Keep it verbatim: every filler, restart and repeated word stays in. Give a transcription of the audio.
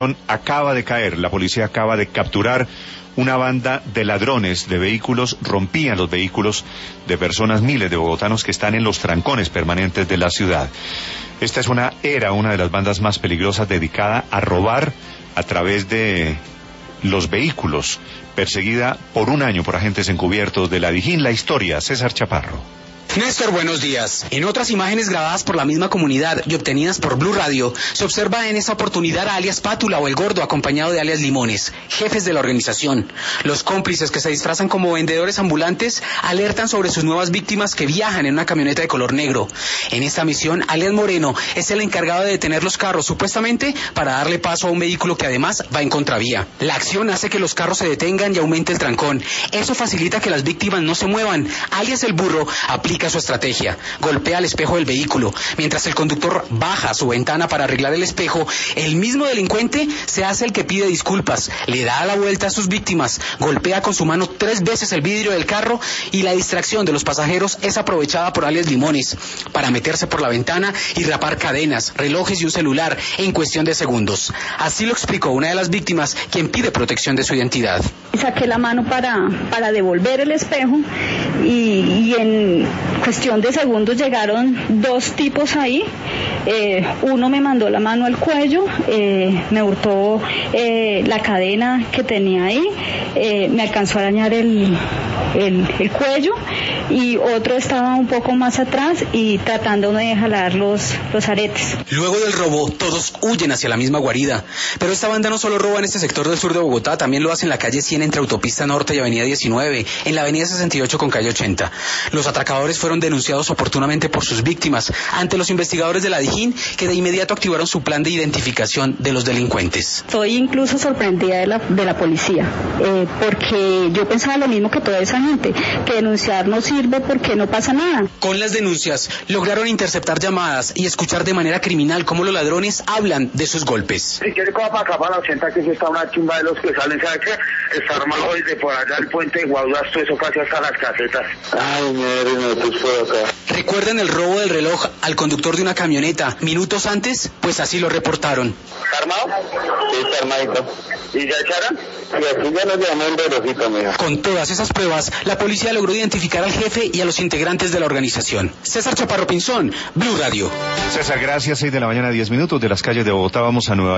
Acaba de caer, la policía acaba de capturar una banda de ladrones de vehículos, rompían los vehículos de personas, miles de bogotanos que están en los trancones permanentes de la ciudad. Esta es una, era una de las bandas más peligrosas dedicada a robar a través de los vehículos, perseguida por un año por agentes encubiertos de la Dijín. La historia, César Chaparro. Néstor, buenos días. En otras imágenes grabadas por la misma comunidad y obtenidas por Blue Radio, se observa en esa oportunidad a alias Pátula o El Gordo, acompañado de alias Limones, jefes de la organización. Los cómplices, que se disfrazan como vendedores ambulantes, alertan sobre sus nuevas víctimas que viajan en una camioneta de color negro. En esta misión, alias Moreno es el encargado de detener los carros, supuestamente para darle paso a un vehículo que además va en contravía. La acción hace que los carros se detengan y aumente el trancón. Eso facilita que las víctimas no se muevan. Alias El Burro aplica su estrategia, golpea el espejo del vehículo. Mientras el conductor baja su ventana para arreglar el espejo, el mismo delincuente se hace el que pide disculpas, le da la vuelta a sus víctimas, golpea con su mano tres veces el vidrio del carro y la distracción de los pasajeros es aprovechada por alias Limones para meterse por la ventana y rapar cadenas, relojes y un celular en cuestión de segundos. Así lo explicó una de las víctimas, quien pide protección de su identidad. Saqué la mano para, para devolver el espejo y, y en cuestión de segundos llegaron dos tipos ahí. Eh, uno me mandó la mano al cuello, eh, me hurtó eh, la cadena que tenía ahí, eh, me alcanzó a dañar el, el, el cuello, y otro estaba un poco más atrás y tratándome de jalar los, los aretes. Luego del robo, todos huyen hacia la misma guarida. Pero esta banda no solo roba en este sector del sur de Bogotá, también lo hace en la calle cien entre Autopista Norte y Avenida diecinueve, en la Avenida sesenta y ocho con calle ochenta. Los atracadores fueron denunciados oportunamente por sus víctimas ante los investigadores de la Dijín, que de inmediato activaron su plan de identificación de los delincuentes. Estoy incluso sorprendida de la, de la policía, eh, porque yo pensaba lo mismo que toda esa gente, que denunciar no sirve porque no pasa nada. Con las denuncias lograron interceptar llamadas y escuchar de manera criminal cómo los ladrones hablan de sus golpes. Si quiere coja para acá para la ochenta, que si está una chimba de los que salen, ¿sabe qué? Está armado desde por allá el puente de Guaduas, todo eso casi hasta las casetas. Ay, madre, no, pues por acá. ¿Recuerdan el robo del reloj al conductor de una camioneta minutos antes? Pues así lo reportaron. ¿Está armado? Sí, está armadito. ¿Y ya echaron? Y aquí ya nos llamó un velocito, mira. Con todas esas pruebas, la policía logró identificar al jefe y a los integrantes de la organización. César Chaparro Pinzón, Blue Radio. César, gracias. seis de la mañana, diez minutos. De las calles de Bogotá vamos a Nueva